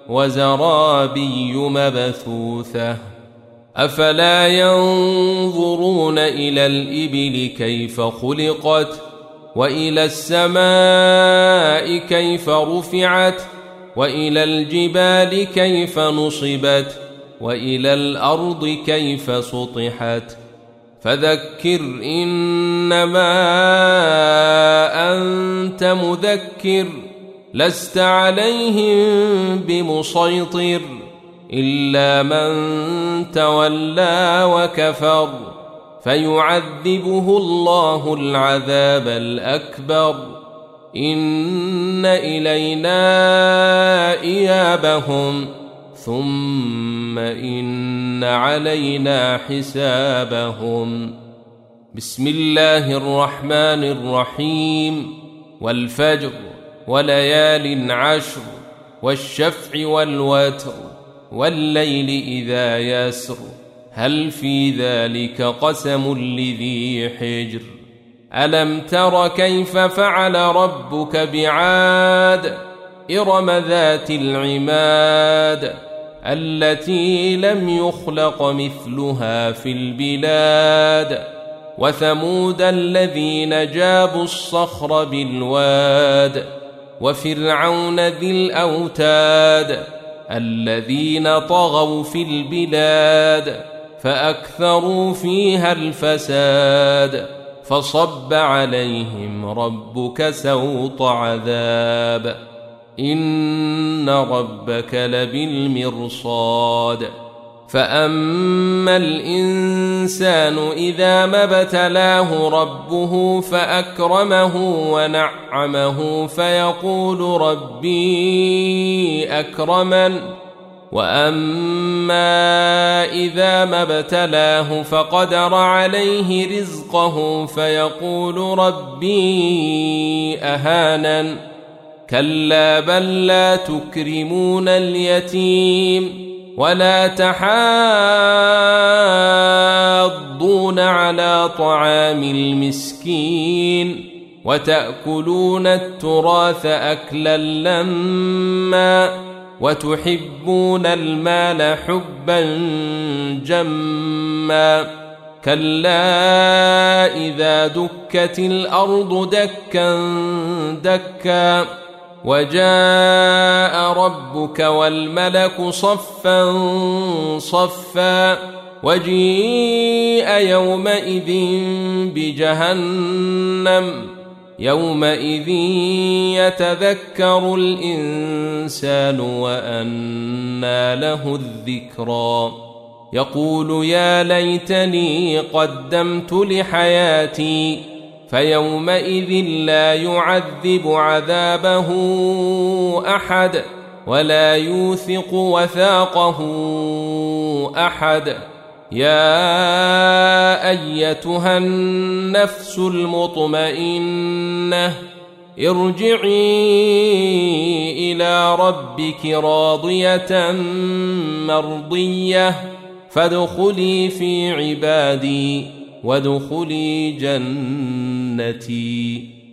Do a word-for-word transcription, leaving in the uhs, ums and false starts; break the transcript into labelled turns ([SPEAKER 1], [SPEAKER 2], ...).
[SPEAKER 1] وزرابي مبثوثة أفلا ينظرون إلى الإبل كيف خلقت وإلى السماء كيف رفعت وإلى الجبال كيف نصبت وإلى الأرض كيف سطحت فذكر إنما أنت مذكر لست عليهم بمسيطر إلا من تولى وكفر فيعذبه الله العذاب الأكبر إن إلينا إيابهم ثم إن علينا حسابهم. بسم الله الرحمن الرحيم والفجر وليال عشر والشفع والوتر والليل إذا يسر هل في ذلك قسم لذي حجر ألم تر كيف فعل ربك بعاد إرم ذات العماد التي لم يخلق مثلها في البلاد وثمود الذين جابوا الصخر بالواد وفرعون ذي الأوتاد الذين طغوا في البلاد فأكثروا فيها الفساد فصب عليهم ربك سوط عذاب إن ربك لبالمرصاد فأما الإنسان إذا ما ابتلاه ربه فأكرمه ونعمه فيقول ربي أكرمن وأما إذا ما ابتلاه فقدر عليه رزقه فيقول ربي أهانن كلا بل لا تكرمون اليتيم ولا تحاضون على طعام المسكين وتأكلون التراث أكلا لما وتحبون المال حبا جما كلا إذا دكت الأرض دكا دكا وجاء ربك والملك صفا صفا وجيء يومئذ بجهنم يومئذ يتذكر الإنسان وأنى له الذكرى يقول يا ليتني قدمت لحياتي فيومئذ لا يعذب عذابه أحد ولا يوثق وثاقه أحد يا أيتها النفس المطمئنة ارجعي إلى ربك راضية مرضية فادخلي في عبادي وادخلي جنتي.